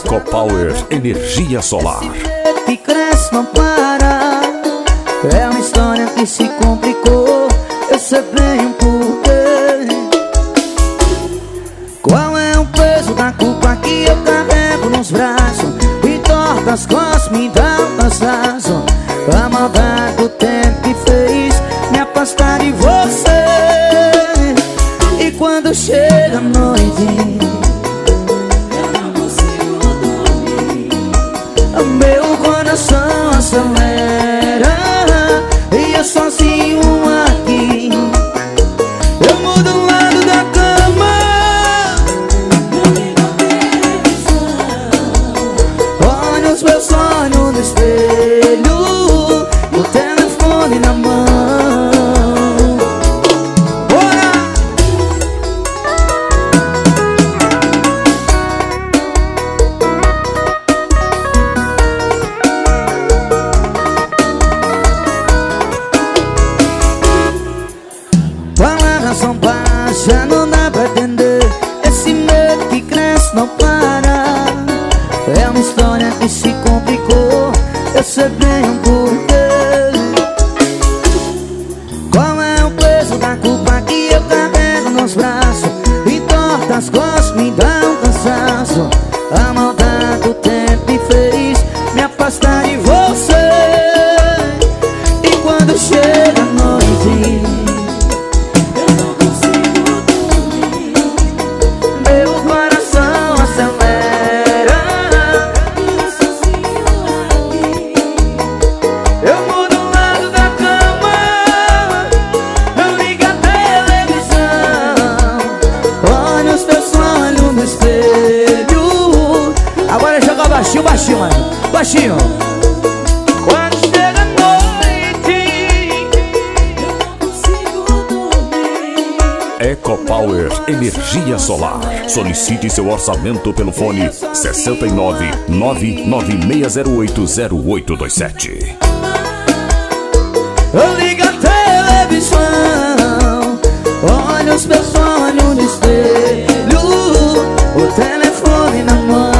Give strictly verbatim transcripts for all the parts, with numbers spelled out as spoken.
Ecopower Energia Solar. Que cresce, não para. É uma história que se complicou. Eu sei bem o porquê. Qual é o peso da culpa que eu carrego nos braços? E torta as costas, me dá um cansaço. A maldade do tempo me fez me afastar de você. E quando chega a noite, meu coração acelera e eu sozinho aqui. Eu mudo o lado da cama, olho os meus sonhos no espelho, o telefone na mão. São baixa, não dá pra entender. Esse medo que cresce não para. É uma história que se complicou. Eu sei bem o porquê. Qual é o peso da culpa que eu carrego nos braços? E torta as costas, me dá um cansaço. A maldade do tempo me fez me afastar de você. E quando chega a noite, agora joga baixinho, baixinho, mano. Baixinho. Quando chega a noite, eu não consigo dormir. Ecopower Energia Solar. Solicite seu orçamento pelo fone sessenta e nove, nove nove seis zero oito, zero oito dois sete. Eu ligo a televisão, olho os meus olhos no espelho, o telefone na mão.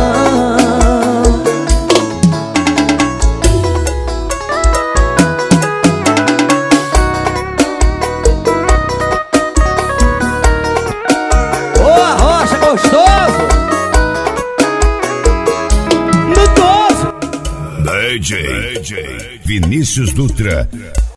Gostoso! D J, D J Vinícius Dutra.